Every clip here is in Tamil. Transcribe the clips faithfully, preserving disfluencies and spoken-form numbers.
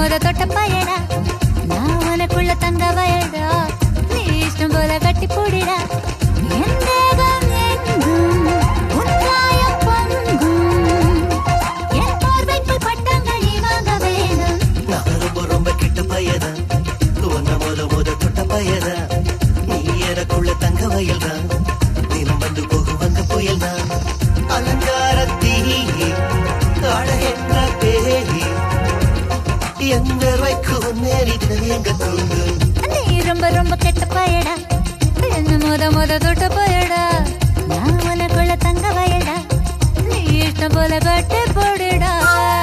மோத தொட்ட பயடா நான் உனக்குள்ள தங்க வயடா நீ இஷ்டம் போல கட்டி போடிடா என் தேகம் எங்கும் உன் காயம் பொங்கும் என் பார்வைக்குள் பட்டங்கள் நீ வாங்க வேணும் நான் ரொம்ப ரொம்ப கிட்ட பயடா உன்ன மோத மோத தொட்ட பயடா நீ எனக்குள்ள தங்க வயல்டா தினம் வந்து போகும் வங்க புயல்டா அலங்காரத்தீ அழகென்ற பேரி எங்க வைக்கும் நேரிட்டு எங்க தூங்கும் நீ ரொம்ப ரொம்ப கெட்ட பயடா என்ன மோத மோத தொட்ட பயடா நான் உனக்குள்ள தங்க வயடா நீ இஷ்டம் போல கட்டி போடுடா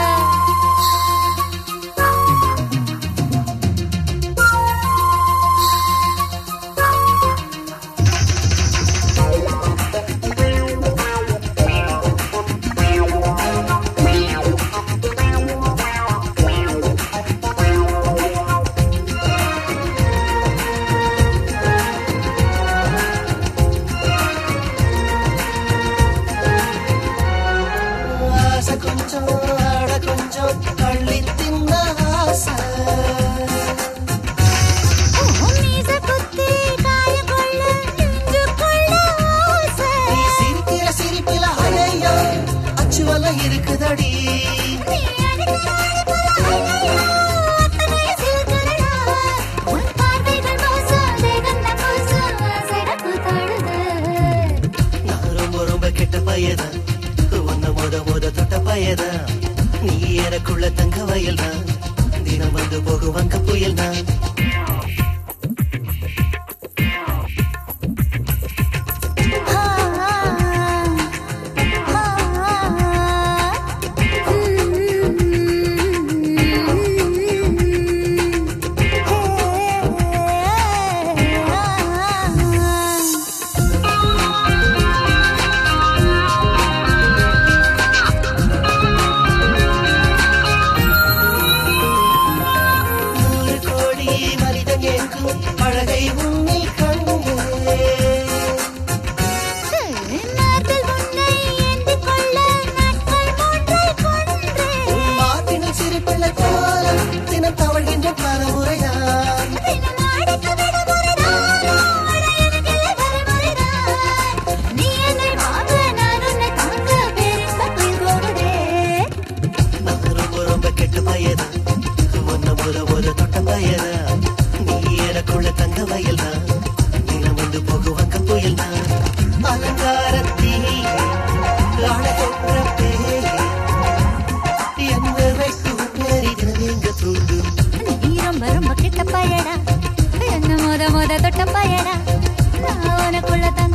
இருக்குதடி நான் ரொம்ப ரொம்ப கெட்ட பயதா உன்ன மோத மோத தொட்ட பயதா நீ எனக்குள்ள தங்க வயல்டா தினம் வந்து போகும் வங்க புயல்டா அழகை உன்னில் கண்டே உன் மாத்தின சிரிப்பிள்ள கோலம் தினம் தவழ்கின்ற பலமுறைதான் நான் ரொம்ப ரொம்ப கெட்ட பயதா ஒன்ன போத போத தொட்ட பயதா எனக்குள்ள தங்க வயல்டா தினம் வந்து போகுவாங்க புயல்டா அலங்காரத்தீ அழகென்ற பேரி எந்த வைக்கும் நேரிட்டு எங்க தூங்கும் நீ ரொம்ப ரொம்ப கிட்ட பயடா என்ன மோத மோத தொட்ட பயடா நான் உனக்குள்ள தங்க